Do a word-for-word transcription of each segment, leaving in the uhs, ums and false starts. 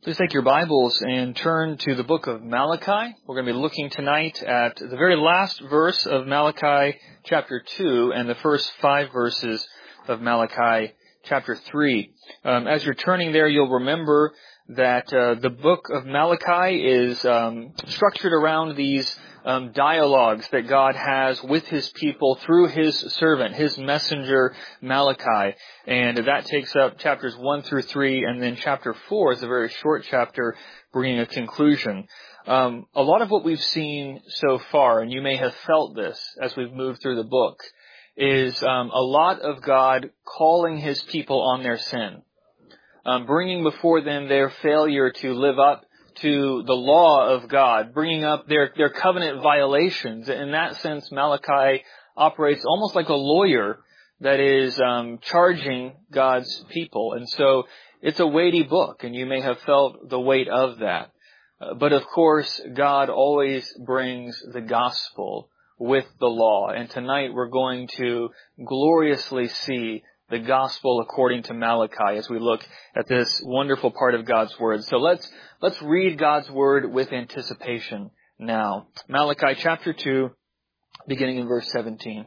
Please take your Bibles and turn to the book of Malachi. We're going to be looking tonight at the very last verse of Malachi chapter two and the first five verses of Malachi chapter three. Um, as you're turning there, you'll remember that uh, the book of Malachi is um, structured around these um, dialogues that God has with His people through His servant, His messenger Malachi. And that takes up chapters one through three, and then chapter four is a very short chapter bringing a conclusion. Um, a lot of what we've seen so far, and you may have felt this as we've moved through the book, is um, a lot of God calling His people on their sin. Um, bringing before them their failure to live up to the law of God, bringing up their, their covenant violations. In that sense, Malachi operates almost like a lawyer that is um, charging God's people. And so it's a weighty book, and you may have felt the weight of that. Uh, but of course, God always brings the gospel with the law. And tonight we're going to gloriously see the gospel according to Malachi as we look at this wonderful part of God's Word. So let's let's read God's Word with anticipation now. Malachi chapter two, beginning in verse seventeen.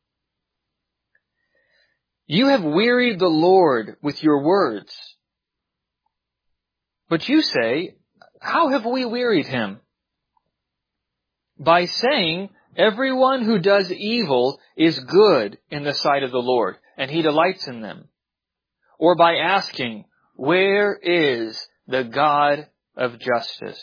You have wearied the Lord with your words. But you say, how have we wearied Him? By saying, everyone who does evil is good in the sight of the Lord, and He delights in them. Or by asking, where is the God of justice?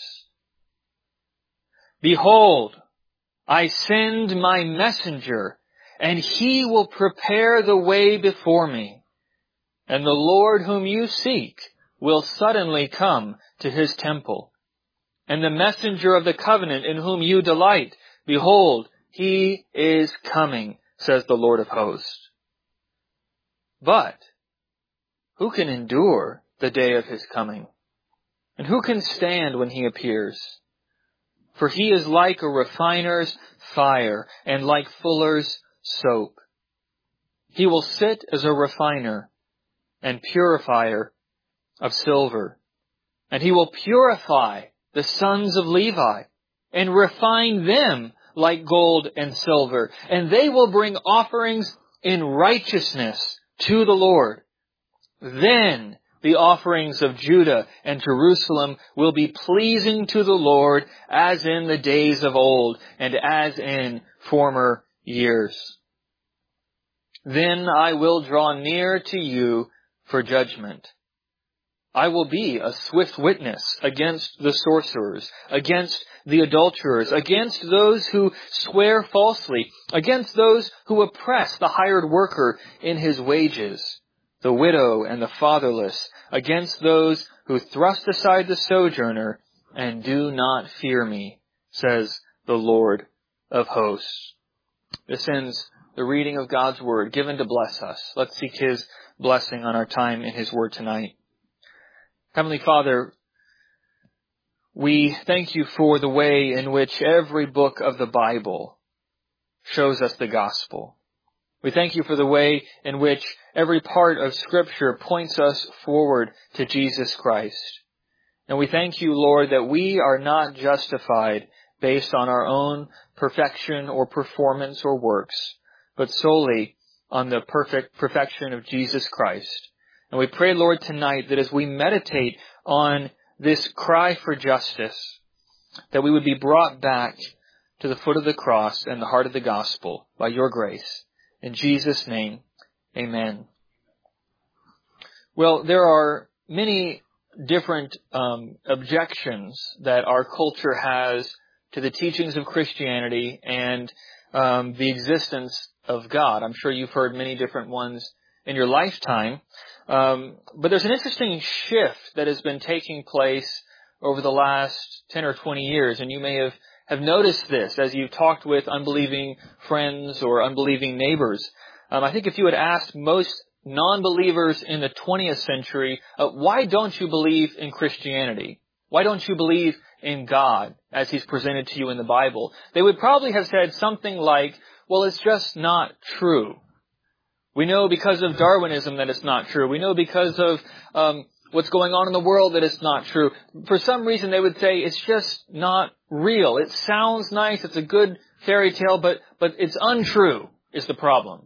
Behold, I send my messenger, and he will prepare the way before me. And the Lord whom you seek will suddenly come to His temple. And the messenger of the covenant in whom you delight, behold, He is coming, says the Lord of hosts. But who can endure the day of His coming? And who can stand when He appears? For He is like a refiner's fire and like fuller's soap. He will sit as a refiner and purifier of silver. And He will purify the sons of Levi and refine them like gold and silver. And they will bring offerings in righteousness to the Lord. Then the offerings of Judah and Jerusalem will be pleasing to the Lord as in the days of old and as in former years. Then I will draw near to you for judgment. I will be a swift witness against the sorcerers, against the adulterers, against those who swear falsely, against those who oppress the hired worker in his wages, the widow and the fatherless, against those who thrust aside the sojourner and do not fear me, says the Lord of hosts. This ends the reading of God's Word, given to bless us. Let's seek His blessing on our time in His Word tonight. Heavenly Father, we thank You for the way in which every book of the Bible shows us the gospel. We thank You for the way in which every part of Scripture points us forward to Jesus Christ. And we thank You, Lord, that we are not justified based on our own perfection or performance or works, but solely on the perfect perfection of Jesus Christ. And we pray, Lord, tonight that as we meditate on this cry for justice, that we would be brought back to the foot of the cross and the heart of the gospel by Your grace. In Jesus' name, amen. Well, there are many different um, objections that our culture has to the teachings of Christianity and um, the existence of God. I'm sure you've heard many different ones in your lifetime. Um, but there's an interesting shift that has been taking place over the last ten or twenty years, and you may have, have noticed this as you've talked with unbelieving friends or unbelieving neighbors. Um, I think if you had asked most non-believers in the twentieth century, uh, why don't you believe in Christianity? Why don't you believe in God as He's presented to you in the Bible? They would probably have said something like, well, it's just not true. We know because of Darwinism that it's not true. We know because of um, what's going on in the world that it's not true. For some reason they would say it's just not real. It sounds nice, it's a good fairy tale, but, but it's untrue is the problem.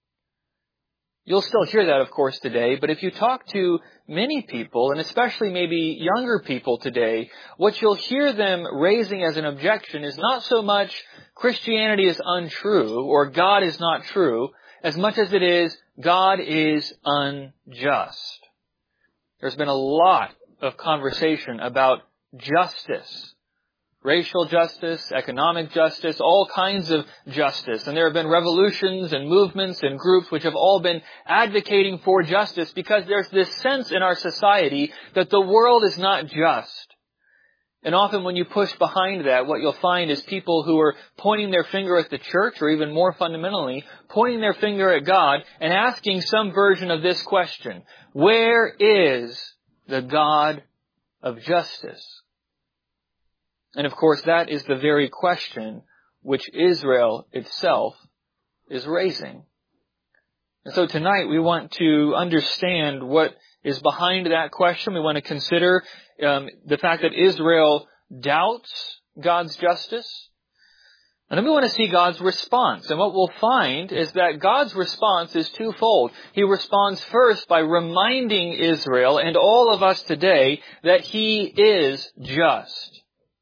You'll still hear that, of course, today, but if you talk to many people, and especially maybe younger people today, what you'll hear them raising as an objection is not so much Christianity is untrue or God is not true, as much as it is God is unjust. There's been a lot of conversation about justice. Racial justice, economic justice, all kinds of justice. And there have been revolutions and movements and groups which have all been advocating for justice because there's this sense in our society that the world is not just. And often when you push behind that, what you'll find is people who are pointing their finger at the church, or even more fundamentally, pointing their finger at God and asking some version of this question: where is the God of justice? And of course, that is the very question which Israel itself is raising. And so tonight we want to understand what is behind that question. We want to consider um, the fact that Israel doubts God's justice. And then we want to see God's response. And what we'll find is that God's response is twofold. He responds first by reminding Israel and all of us today that He is just.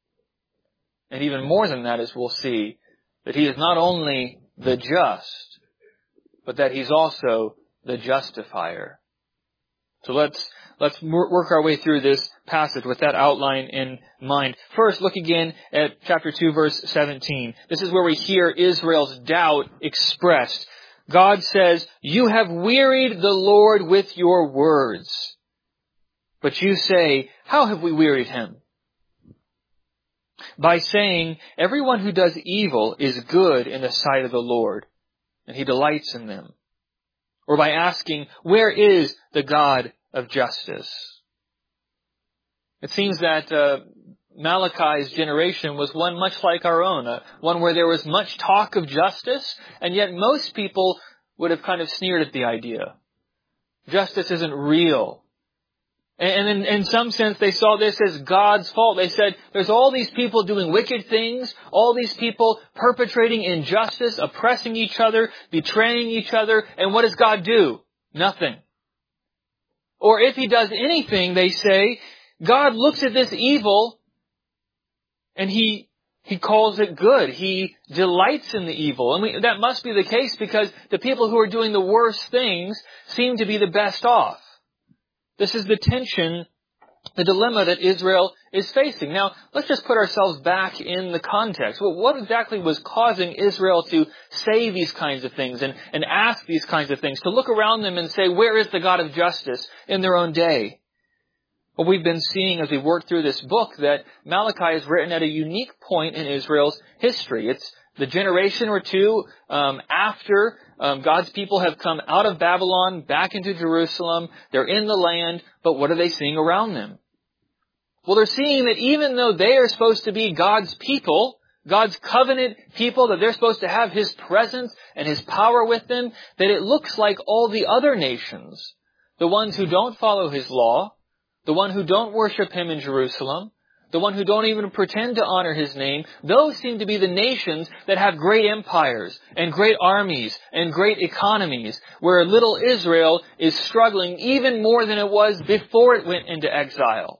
And even more than that, as we'll see, that He is not only the just, but that He's also the justifier. So let's let's work our way through this passage with that outline in mind. First, look again at chapter two, verse seventeen. This is where we hear Israel's doubt expressed. God says, "You have wearied the Lord with your words. But you say, how have we wearied Him? By saying, everyone who does evil is good in the sight of the Lord, and He delights in them. Or by asking, where is the God of justice?" It seems that uh, Malachi's generation was one much like our own, uh, one where there was much talk of justice, and yet most people would have kind of sneered at the idea. Justice isn't real. And in, in some sense, they saw this as God's fault. They said, there's all these people doing wicked things, all these people perpetrating injustice, oppressing each other, betraying each other, and what does God do? Nothing. Or if He does anything, they say, God looks at this evil and He He calls it good. He delights in the evil. And we, that must be the case because the people who are doing the worst things seem to be the best off. This is the tension, the dilemma that Israel is facing. Now, let's just put ourselves back in the context. Well, what exactly was causing Israel to say these kinds of things and, and ask these kinds of things, to look around them and say, where is the God of justice in their own day? Well, we've been seeing as we work through this book that Malachi is written at a unique point in Israel's history. It's the generation or two um, after um, God's people have come out of Babylon, back into Jerusalem. They're in the land, but what are they seeing around them? Well, they're seeing that even though they are supposed to be God's people, God's covenant people, that they're supposed to have His presence and His power with them, that it looks like all the other nations, the ones who don't follow His law, the one who don't worship Him in Jerusalem, the one who don't even pretend to honor His name, those seem to be the nations that have great empires and great armies and great economies, where little Israel is struggling even more than it was before it went into exile.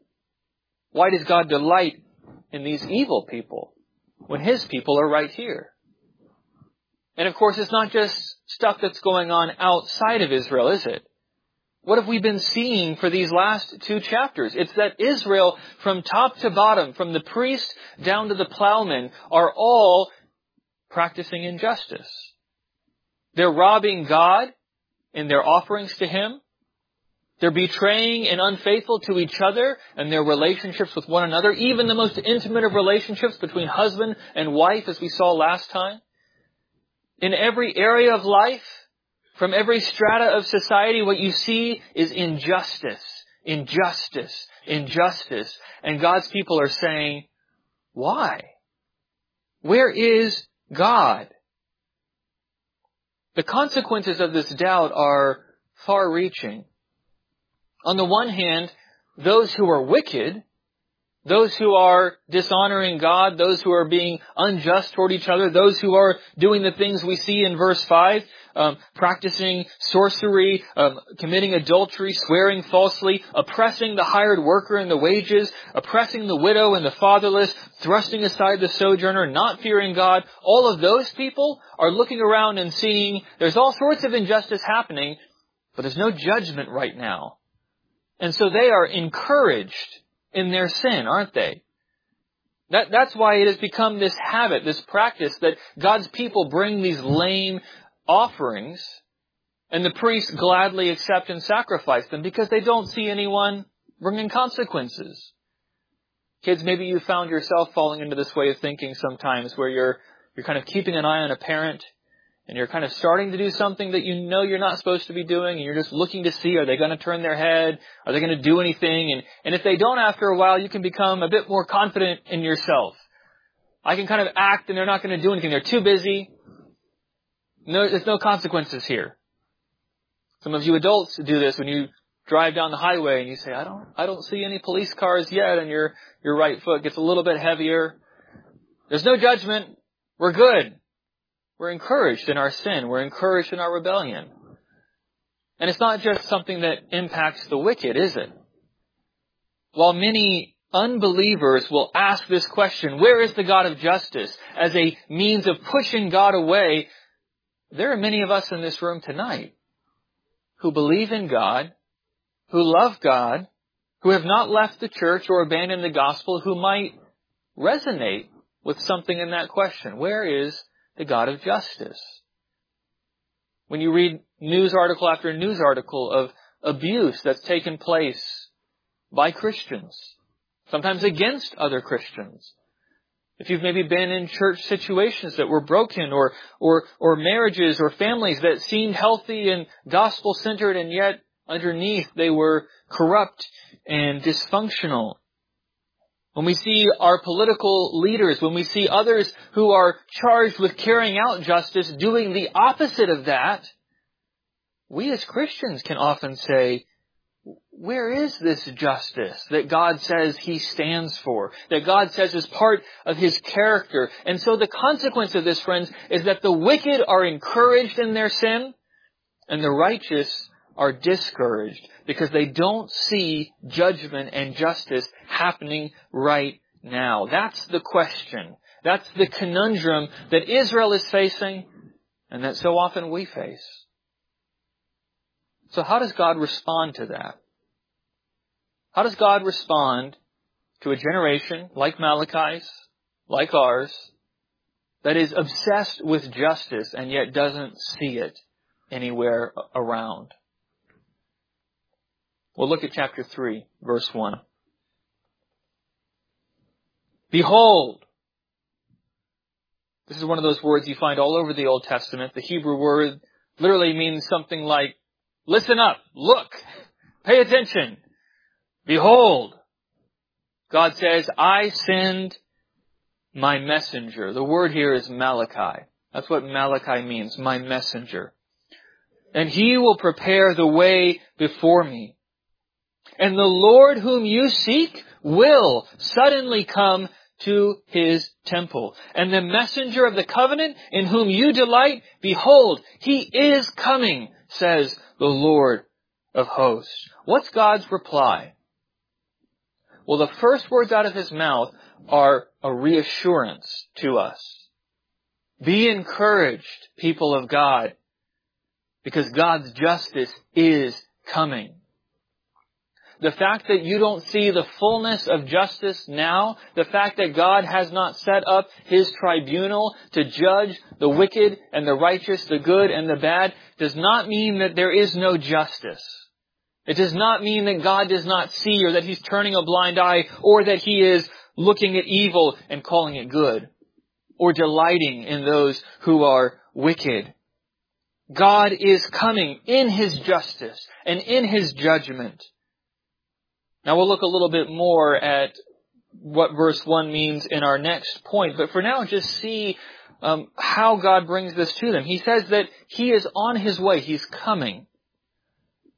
Why does God delight in these evil people when His people are right here? And of course, it's not just stuff that's going on outside of Israel, is it? What have we been seeing for these last two chapters? It's that Israel, from top to bottom, from the priest down to the plowman, are all practicing injustice. They're robbing God in their offerings to Him. They're betraying and unfaithful to each other and their relationships with one another, even the most intimate of relationships between husband and wife, as we saw last time. In every area of life, from every strata of society, what you see is injustice, injustice, injustice. And God's people are saying, why? Where is God? The consequences of this doubt are far-reaching. On the one hand, those who are wicked, those who are dishonoring God, those who are being unjust toward each other, those who are doing the things we see in verse five, um, practicing sorcery, um, committing adultery, swearing falsely, oppressing the hired worker and the wages, oppressing the widow and the fatherless, thrusting aside the sojourner, not fearing God. All of those people are looking around and seeing there's all sorts of injustice happening, but there's no judgment right now. And so they are encouraged in their sin, aren't they? That, that's why it has become this habit, this practice, that God's people bring these lame offerings, and the priests gladly accept and sacrifice them because they don't see anyone bringing consequences. Kids, maybe you found yourself falling into this way of thinking sometimes, where you're you're kind of keeping an eye on a parent, and you're kind of starting to do something that you know you're not supposed to be doing, and you're just looking to see, are they going to turn their head? Are they going to do anything? And, and if they don't after a while, you can become a bit more confident in yourself. I can kind of act and they're not going to do anything. They're too busy. No, there's no consequences here. Some of you adults do this when you drive down the highway and you say, I don't, I don't see any police cars yet, and your, your right foot gets a little bit heavier. There's no judgment. We're good. We're encouraged in our sin. We're encouraged in our rebellion. And it's not just something that impacts the wicked, is it? While many unbelievers will ask this question, where is the God of justice, as a means of pushing God away, there are many of us in this room tonight who believe in God, who love God, who have not left the church or abandoned the gospel, who might resonate with something in that question. Where is the God of justice? When you read news article after news article of abuse that's taken place by Christians, sometimes against other Christians. If you've maybe been in church situations that were broken, or or or marriages or families that seemed healthy and gospel-centered, and yet underneath they were corrupt and dysfunctional. When we see our political leaders, when we see others who are charged with carrying out justice doing the opposite of that, we as Christians can often say, where is this justice that God says He stands for, that God says is part of His character? And so the consequence of this, friends, is that the wicked are encouraged in their sin, and the righteous are discouraged because they don't see judgment and justice happening right now. That's the question. That's the conundrum that Israel is facing, and that so often we face. So how does God respond to that? How does God respond to a generation like Malachi's, like ours, that is obsessed with justice and yet doesn't see it anywhere around? Well, look at chapter three, verse one. Behold. This is one of those words you find all over the Old Testament. The Hebrew word literally means something like, listen up, look, pay attention. Behold. God says, I send my messenger. The word here is Malachi. That's what Malachi means, my messenger. And he will prepare the way before me. And the Lord whom you seek will suddenly come to His temple. And the messenger of the covenant in whom you delight, behold, He is coming, says the Lord of hosts. What's God's reply? Well, the first words out of His mouth are a reassurance to us. Be encouraged, people of God, because God's justice is coming. The fact that you don't see the fullness of justice now, the fact that God has not set up His tribunal to judge the wicked and the righteous, the good and the bad, does not mean that there is no justice. It does not mean that God does not see, or that He's turning a blind eye, or that He is looking at evil and calling it good, or delighting in those who are wicked. God is coming in His justice and in His judgment. Now we'll look a little bit more at what verse one means in our next point. But for now, just see um, how God brings this to them. He says that He is on His way. He's coming.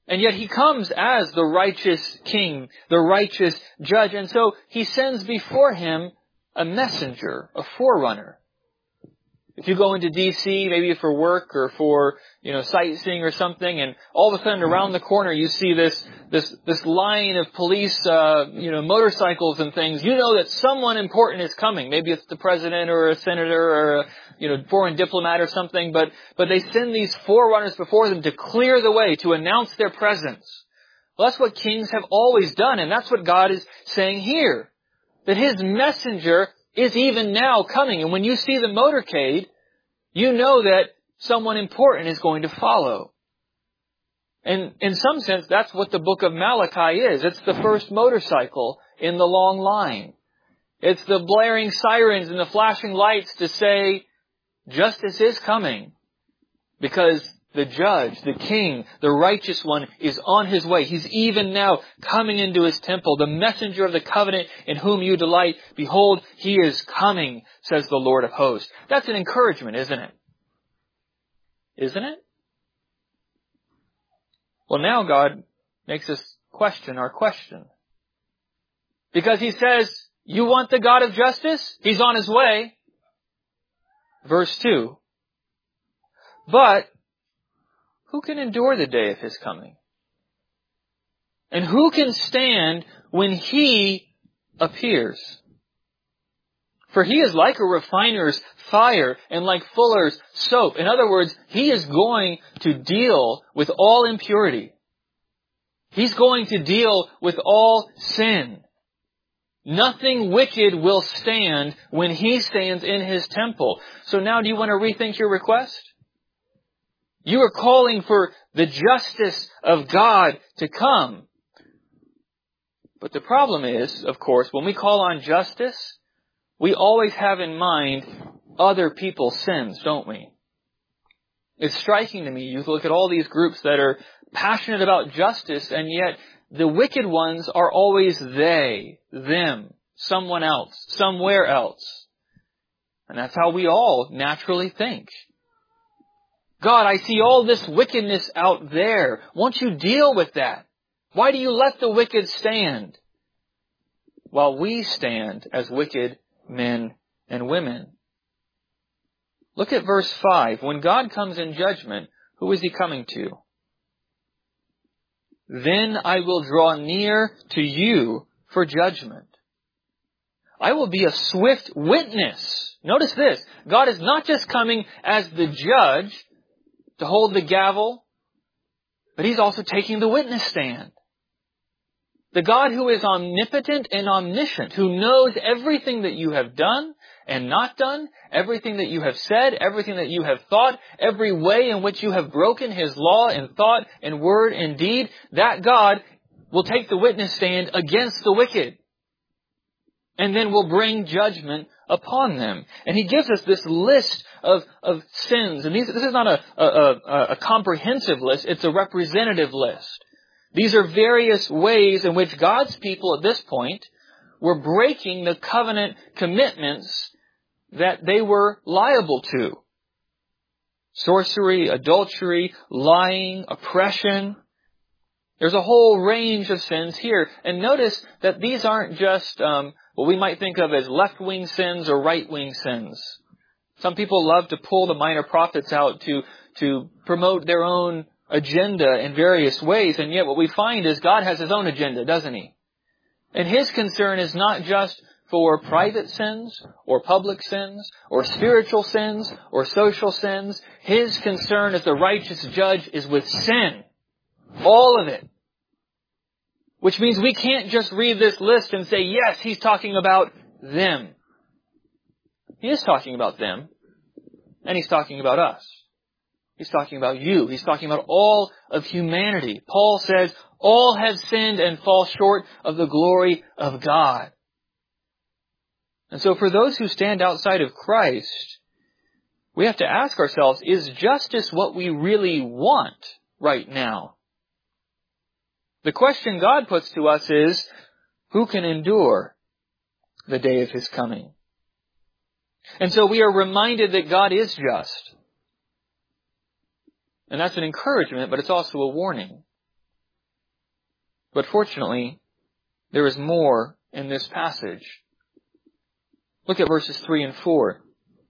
And yet he comes as the righteous king, the righteous judge. And so he sends before him a messenger, a forerunner. If you go into D C, maybe for work or for, you know, sightseeing or something, and all of a sudden around the corner you see this, this, this line of police, uh, you know, motorcycles and things, you know that someone important is coming. Maybe it's the president or a senator or a, you know, foreign diplomat or something, but, but they send these forerunners before them to clear the way, to announce their presence. Well, that's what kings have always done, and that's what God is saying here. That His messenger is even now coming. And when you see the motorcade, you know that someone important is going to follow. And in some sense, that's what the book of Malachi is. It's the first motorcycle in the long line. It's the blaring sirens and the flashing lights to say, justice is coming. Because the judge, the king, the righteous one is on his way. He's even now coming into his temple. The messenger of the covenant in whom you delight. Behold, he is coming, says the Lord of hosts. That's an encouragement, isn't it? Isn't it? Well, now God makes us question our question. Because He says, you want the God of justice? He's on His way. Verse two. But who can endure the day of His coming? And who can stand when He appears? For He is like a refiner's fire and like fuller's soap. In other words, He is going to deal with all impurity. He's going to deal with all sin. Nothing wicked will stand when He stands in His temple. So now do you want to rethink your request? You are calling for the justice of God to come. But the problem is, of course, when we call on justice, we always have in mind other people's sins, don't we? It's striking to me. You look at all these groups that are passionate about justice, and yet the wicked ones are always they, them, someone else, somewhere else. And that's how we all naturally think. God, I see all this wickedness out there. Won't you deal with that? Why do you let the wicked stand? While we stand as wicked men and women. Look at verse five. When God comes in judgment, who is He coming to? Then I will draw near to you for judgment. I will be a swift witness. Notice this. God is not just coming as the judge to hold the gavel, but He's also taking the witness stand. The God who is omnipotent and omniscient, who knows everything that you have done and not done, everything that you have said, everything that you have thought, every way in which you have broken His law in thought and word and deed, that God will take the witness stand against the wicked. And then will bring judgment upon them. And He gives us this list of, of sins. And these, this is not a, a, a, a comprehensive list, it's a representative list. These are various ways in which God's people at this point were breaking the covenant commitments that they were liable to. Sorcery, adultery, lying, oppression. There's a whole range of sins here. And notice that these aren't just um, what we might think of as left-wing sins or right-wing sins. Some people love to pull the minor prophets out to, to promote their own agenda in various ways, and yet what we find is God has His own agenda, doesn't He? And His concern is not just for private sins, or public sins, or spiritual sins, or social sins. His concern as the righteous judge is with sin. All of it. Which means we can't just read this list and say, yes, He's talking about them. He is talking about them, and He's talking about us. He's talking about you. He's talking about all of humanity. Paul says, all have sinned and fall short of the glory of God. And so for those who stand outside of Christ, we have to ask ourselves, is justice what we really want right now? The question God puts to us is, who can endure the day of His coming? And so we are reminded that God is just. And that's an encouragement, but it's also a warning. But fortunately, there is more in this passage. Look at verses three and four.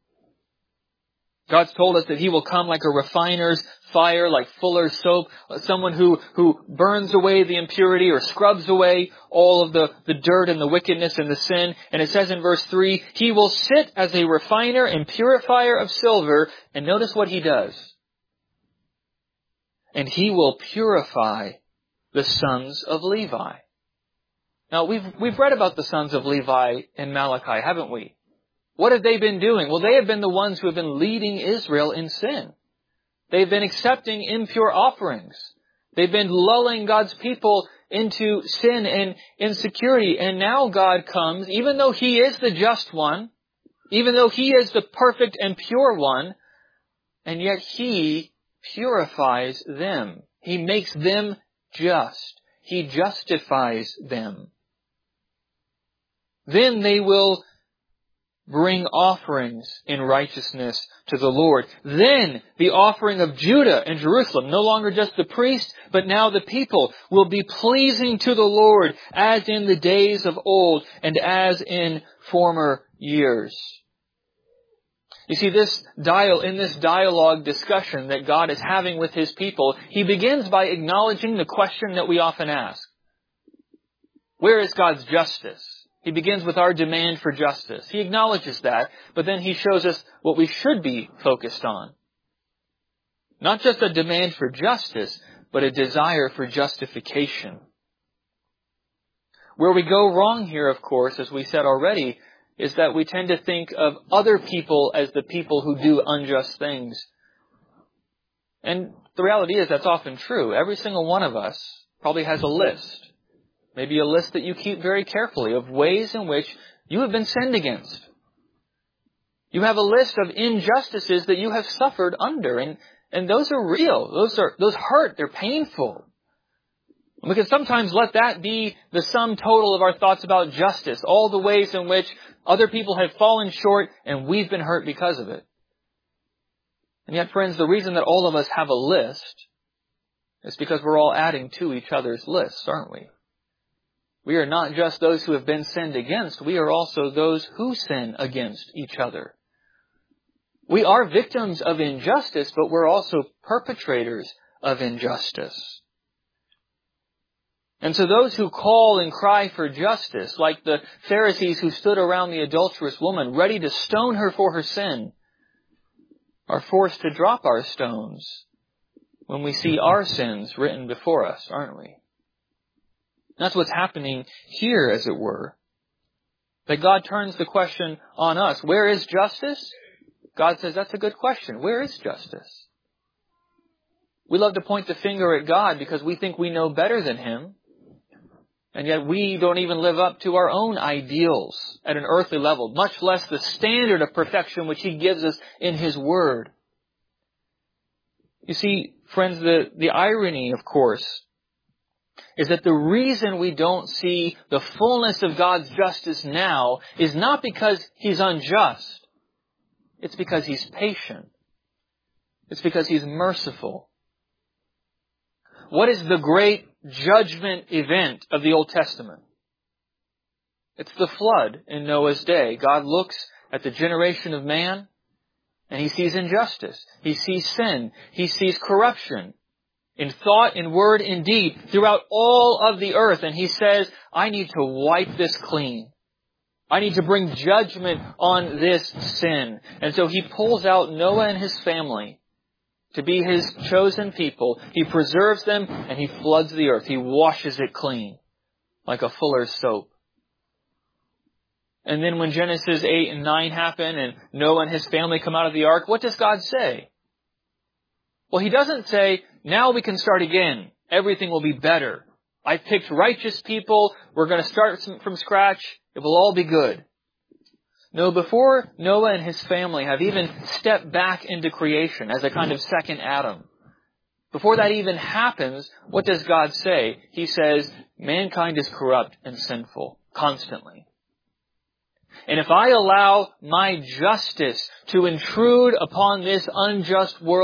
God's told us that He will come like a refiner's fire, like fuller's soap, someone who, who burns away the impurity or scrubs away all of the, the dirt and the wickedness and the sin. And it says in verse three, He will sit as a refiner and purifier of silver. And notice what He does. And He will purify the sons of Levi. Now, we've, we've read about the sons of Levi in Malachi, haven't we? What have they been doing? Well, they have been the ones who have been leading Israel in sin. They've been accepting impure offerings. They've been lulling God's people into sin and insecurity. And now God comes, even though He is the just one, even though He is the perfect and pure one, and yet He purifies them. He makes them just. He justifies them. Then they will bring offerings in righteousness to the Lord. Then the offering of Judah and Jerusalem, no longer just the priest, but now the people, will be pleasing to the Lord as in the days of old and as in former years. You see, this dial in this dialogue discussion that God is having with His people, He begins by acknowledging the question that we often ask. Where is God's justice? He begins with our demand for justice. He acknowledges that, but then He shows us what we should be focused on. Not just a demand for justice, but a desire for justification. Where we go wrong here, of course, as we said already, is that we tend to think of other people as the people who do unjust things. And the reality is that's often true. Every single one of us probably has a list. Maybe a list that you keep very carefully of ways in which you have been sinned against. You have a list of injustices that you have suffered under, and, and those are real. Those are, those hurt. They're painful. We can sometimes let that be the sum total of our thoughts about justice, all the ways in which other people have fallen short and we've been hurt because of it. And yet, friends, the reason that all of us have a list is because we're all adding to each other's lists, aren't we? We are not just those who have been sinned against, we are also those who sin against each other. We are victims of injustice, but we're also perpetrators of injustice. And so those who call and cry for justice, like the Pharisees who stood around the adulterous woman, ready to stone her for her sin, are forced to drop our stones when we see our sins written before us, aren't we? That's what's happening here, as it were. That God turns the question on us. Where is justice? God says, that's a good question. Where is justice? We love to point the finger at God because we think we know better than Him. And yet we don't even live up to our own ideals at an earthly level, much less the standard of perfection which He gives us in His Word. You see, friends, the, the irony, of course, is that the reason we don't see the fullness of God's justice now is not because He's unjust. It's because He's patient. It's because He's merciful. What is the great judgment event of the Old Testament? It's the flood in Noah's day. God looks at the generation of man and He sees injustice. He sees sin. He sees corruption. In thought, in word, in deed, throughout all of the earth. And He says, I need to wipe this clean. I need to bring judgment on this sin. And so He pulls out Noah and his family to be His chosen people. He preserves them and He floods the earth. He washes it clean like a fuller's soap. And then when Genesis eight and nine happen and Noah and his family come out of the ark, what does God say? Well, He doesn't say, now we can start again. Everything will be better. I've picked righteous people. We're going to start from scratch. It will all be good. No, before Noah and his family have even stepped back into creation as a kind of second Adam, before that even happens, what does God say? He says, mankind is corrupt and sinful constantly. And if I allow my justice to intrude upon this unjust world,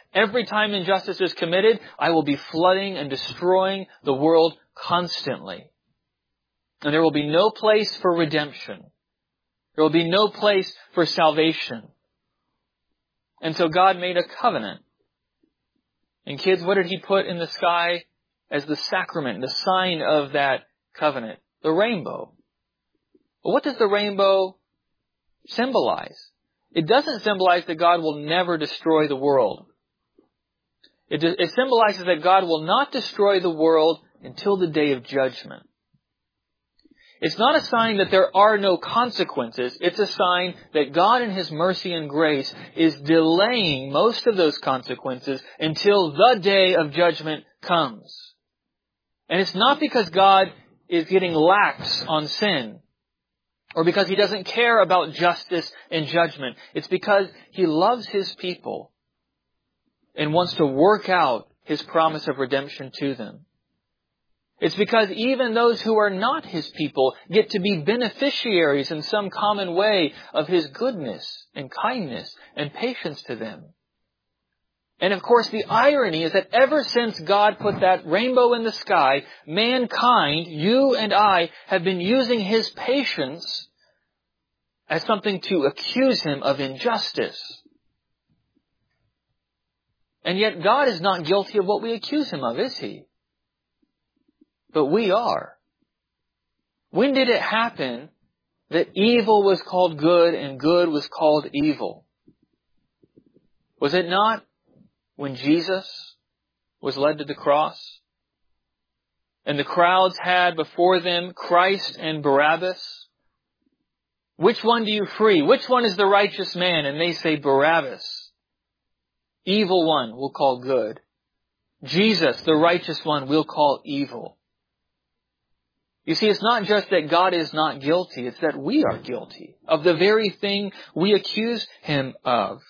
every time injustice is committed, I will be flooding and destroying the world constantly. And there will be no place for redemption. There will be no place for salvation. And so God made a covenant. And kids, what did He put in the sky as the sacrament, the sign of that covenant? The rainbow. But what does the rainbow symbolize? It doesn't symbolize that God will never destroy the world. It, it symbolizes that God will not destroy the world until the day of judgment. It's not a sign that there are no consequences. It's a sign that God in His mercy and grace is delaying most of those consequences until the day of judgment comes. And it's not because God is getting lax on sin, or because He doesn't care about justice and judgment. It's because He loves His people and wants to work out His promise of redemption to them. It's because even those who are not His people get to be beneficiaries in some common way of His goodness and kindness and patience to them. And of course, the irony is that ever since God put that rainbow in the sky, mankind, you and I, have been using His patience as something to accuse Him of injustice. And yet God is not guilty of what we accuse Him of, is He? But we are. When did it happen that evil was called good and good was called evil? Was it not when Jesus was led to the cross and the crowds had before them Christ and Barabbas? Which one do you free? Which one is the righteous man? And they say Barabbas. Evil one we'll call good. Jesus, the righteous one, we'll call evil. You see, it's not just that God is not guilty, it's that we are guilty of the very thing we accuse Him of.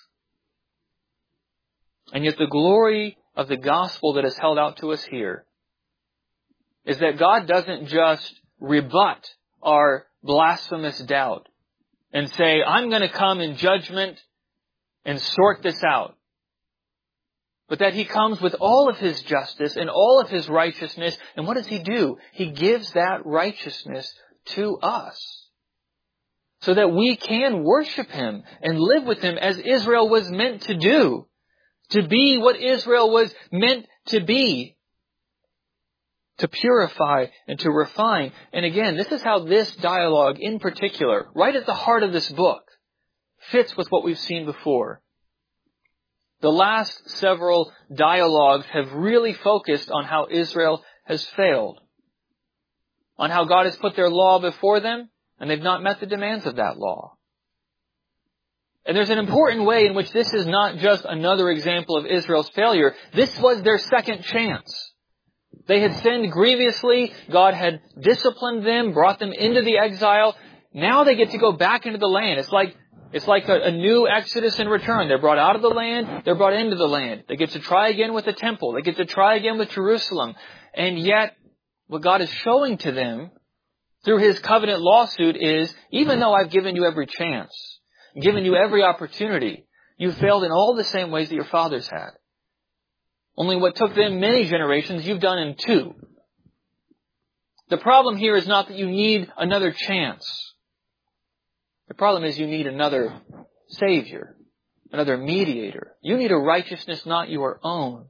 And yet the glory of the gospel that is held out to us here is that God doesn't just rebut our blasphemous doubt and say, I'm going to come in judgment and sort this out. But that He comes with all of His justice and all of His righteousness. And what does He do? He gives that righteousness to us, so that we can worship Him and live with Him as Israel was meant to do. To be what Israel was meant to be. To purify and to refine. And again, this is how this dialogue in particular, right at the heart of this book, fits with what we've seen before. The last several dialogues have really focused on how Israel has failed. On how God has put their law before them, and they've not met the demands of that law. And there's an important way in which this is not just another example of Israel's failure. This was their second chance. They had sinned grievously. God had disciplined them, brought them into the exile. Now they get to go back into the land. It's like It's like a, a new exodus and return. They're brought out of the land. They're brought into the land. They get to try again with the temple. They get to try again with Jerusalem. And yet, what God is showing to them through His covenant lawsuit is, even though I've given you every chance, given you every opportunity, you failed in all the same ways that your fathers had. Only what took them many generations, you've done in two. The problem here is not that you need another chance. The problem is you need another Savior, another mediator. You need a righteousness not your own.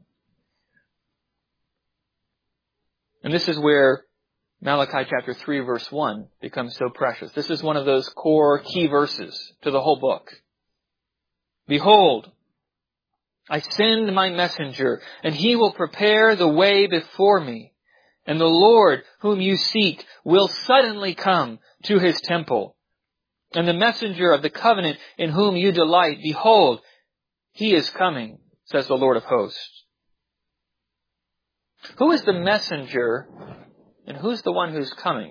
And this is where Malachi chapter three verse one becomes so precious. This is one of those core key verses to the whole book. Behold, I send my messenger, and he will prepare the way before me. And the Lord whom you seek will suddenly come to His temple. And the messenger of the covenant in whom you delight, behold, He is coming, says the Lord of hosts. Who is the messenger and who's the one who's coming?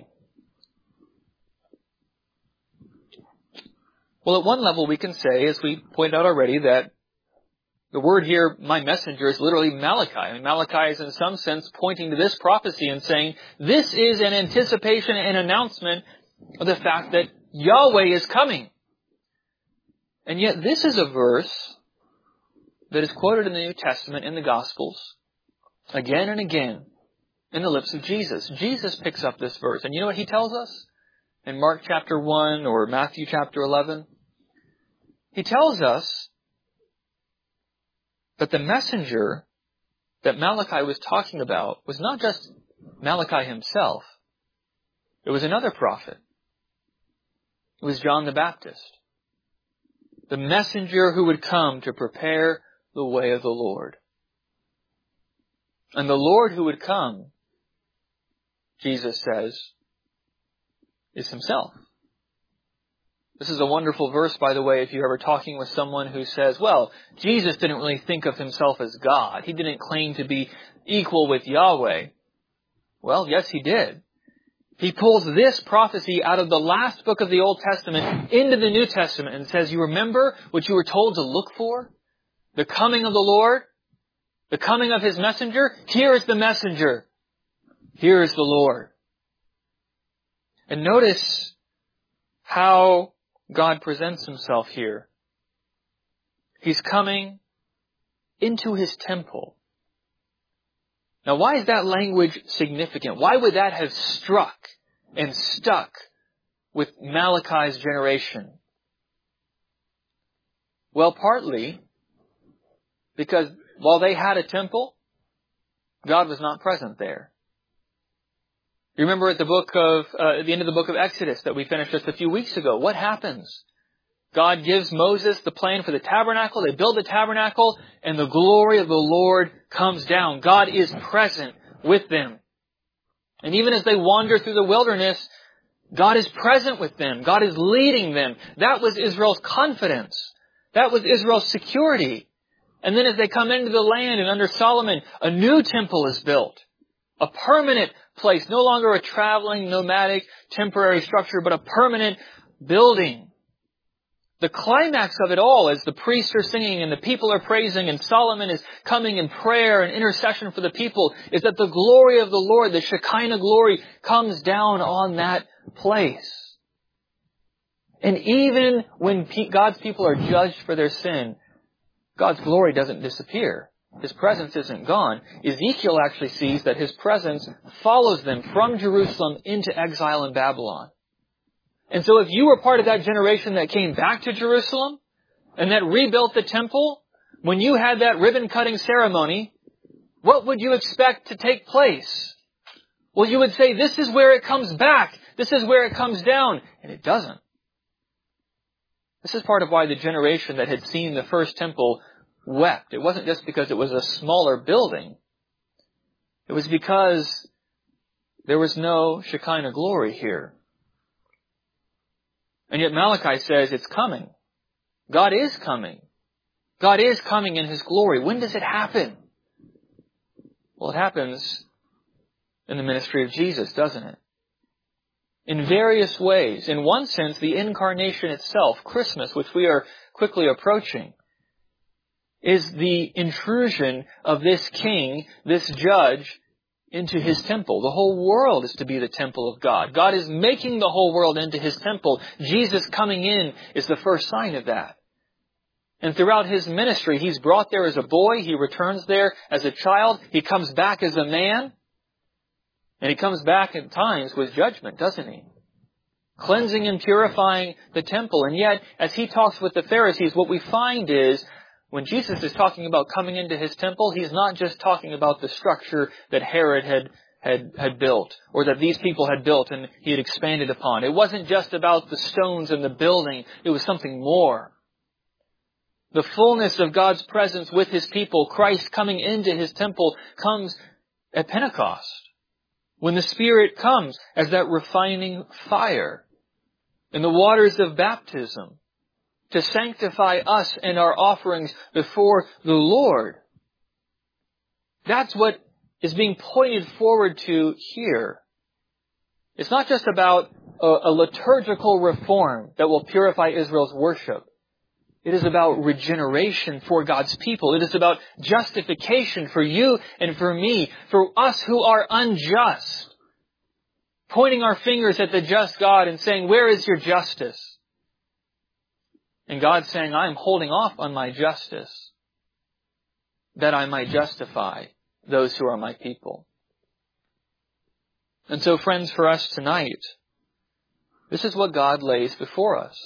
Well, at one level we can say, as we pointed out already, that the word here, my messenger, is literally Malachi. I mean, Malachi is in some sense pointing to this prophecy and saying, this is an anticipation and announcement of the fact that Yahweh is coming. And yet this is a verse that is quoted in the New Testament in the Gospels again and again in the lips of Jesus. Jesus picks up this verse. And you know what he tells us in Mark chapter one or Matthew chapter eleven? He tells us that the messenger that Malachi was talking about was not just Malachi himself. It was another prophet. It was John the Baptist, the messenger who would come to prepare the way of the Lord. And the Lord who would come, Jesus says, is himself. This is a wonderful verse, by the way, if you're ever talking with someone who says, well, Jesus didn't really think of himself as God. He didn't claim to be equal with Yahweh. Well, yes, he did. He pulls this prophecy out of the last book of the Old Testament into the New Testament and says, you remember what you were told to look for? The coming of the Lord? The coming of his messenger? Here is the messenger. Here is the Lord. And notice how God presents himself here. He's coming into his temple. Now, why is that language significant? Why would that have struck and stuck with Malachi's generation? Well, partly because while they had a temple, God was not present there. You remember at the book of, uh, at the end of the book of Exodus that we finished just a few weeks ago, what happens? God gives Moses the plan for the tabernacle. They build the tabernacle and the glory of the Lord comes down. God is present with them. And even as they wander through the wilderness, God is present with them. God is leading them. That was Israel's confidence. That was Israel's security. And then as they come into the land and under Solomon, a new temple is built. A permanent place, no longer a traveling, nomadic, temporary structure, but a permanent building. The climax of it all, as the priests are singing and the people are praising and Solomon is coming in prayer and intercession for the people, is that the glory of the Lord, the Shekinah glory, comes down on that place. And even when God's people are judged for their sin, God's glory doesn't disappear. His presence isn't gone. Ezekiel actually sees that his presence follows them from Jerusalem into exile in Babylon. And so if you were part of that generation that came back to Jerusalem and that rebuilt the temple, when you had that ribbon-cutting ceremony, what would you expect to take place? Well, you would say, this is where it comes back. This is where it comes down. And it doesn't. This is part of why the generation that had seen the first temple wept. It wasn't just because it was a smaller building. It was because there was no Shekinah glory here. And yet Malachi says it's coming. God is coming. God is coming in His glory. When does it happen? Well, it happens in the ministry of Jesus, doesn't it? In various ways. In one sense, the incarnation itself, Christmas, which we are quickly approaching, is the intrusion of this king, this judge, into His temple. The whole world is to be the temple of God. God is making the whole world into His temple. Jesus coming in is the first sign of that. And throughout His ministry, He's brought there as a boy. He returns there as a child. He comes back as a man. And He comes back at times with judgment, doesn't He? Cleansing and purifying the temple. And yet, as He talks with the Pharisees, what we find is, when Jesus is talking about coming into His temple, He's not just talking about the structure that Herod had, had, had built, or that these people had built and He had expanded upon. It wasn't just about the stones and the building. It was something more. The fullness of God's presence with His people, Christ coming into His temple, comes at Pentecost, when the Spirit comes as that refining fire in the waters of baptism, to sanctify us and our offerings before the Lord. That's what is being pointed forward to here. It's not just about a, a liturgical reform that will purify Israel's worship. It is about regeneration for God's people. It is about justification for you and for me, for us who are unjust. Pointing our fingers at the just God and saying, where is your justice? And God saying, I am holding off on my justice that I might justify those who are my people. And so, friends, for us tonight, this is what God lays before us.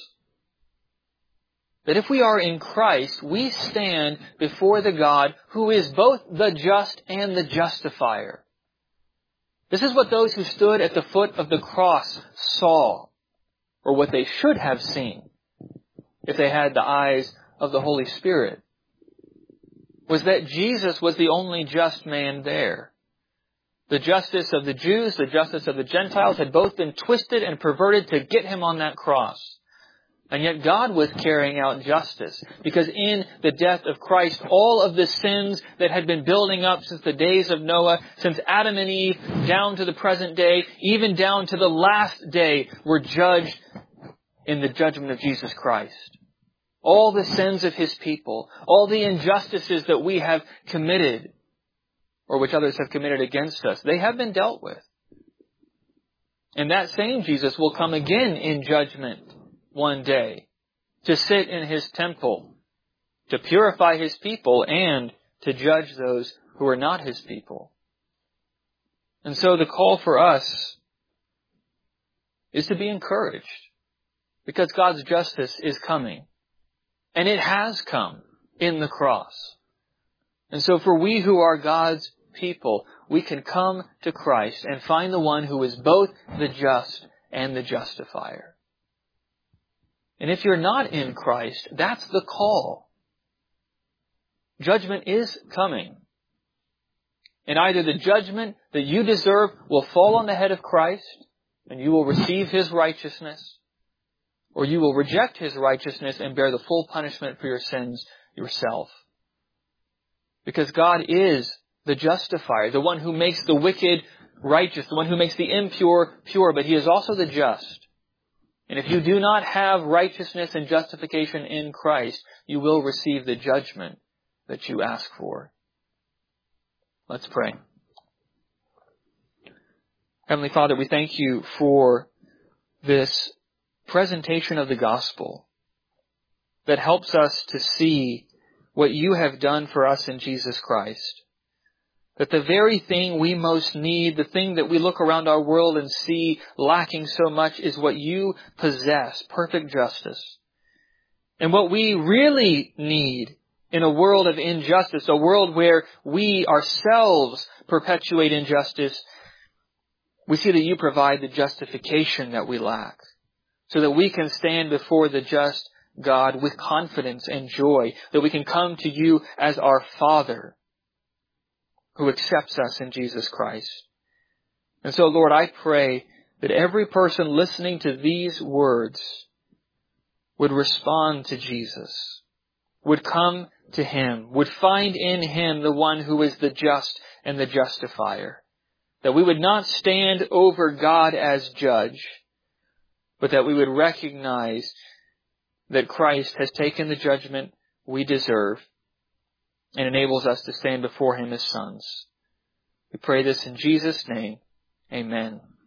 That if we are in Christ, we stand before the God who is both the just and the justifier. This is what those who stood at the foot of the cross saw, or what they should have seen, if they had the eyes of the Holy Spirit, was that Jesus was the only just man there. The justice of the Jews, the justice of the Gentiles had both been twisted and perverted to get him on that cross. And yet God was carrying out justice, because in the death of Christ, all of the sins that had been building up since the days of Noah, since Adam and Eve, down to the present day, even down to the last day, were judged in the judgment of Jesus Christ. All the sins of His people, all the injustices that we have committed, or which others have committed against us, they have been dealt with. And that same Jesus will come again in judgment one day to sit in His temple, to purify His people, and to judge those who are not His people. And so the call for us is to be encouraged, because God's justice is coming. And it has come in the cross. And so for we who are God's people, we can come to Christ and find the one who is both the just and the justifier. And if you're not in Christ, that's the call. Judgment is coming. And either the judgment that you deserve will fall on the head of Christ, and you will receive His righteousness, or you will reject His righteousness and bear the full punishment for your sins yourself. Because God is the justifier, the one who makes the wicked righteous, the one who makes the impure pure, but He is also the just. And if you do not have righteousness and justification in Christ, you will receive the judgment that you ask for. Let's pray. Heavenly Father, we thank You for this presentation of the gospel that helps us to see what You have done for us in Jesus Christ. That the very thing we most need, the thing that we look around our world and see lacking so much, is what You possess, perfect justice. And what we really need in a world of injustice, a world where we ourselves perpetuate injustice, we see that You provide the justification that we lack, so that we can stand before the just God with confidence and joy, that we can come to You as our Father, who accepts us in Jesus Christ. And so, Lord, I pray that every person listening to these words would respond to Jesus, would come to Him, would find in Him the one who is the just and the justifier. That we would not stand over God as judge, but that we would recognize that Christ has taken the judgment we deserve and enables us to stand before Him as sons. We pray this in Jesus' name. Amen.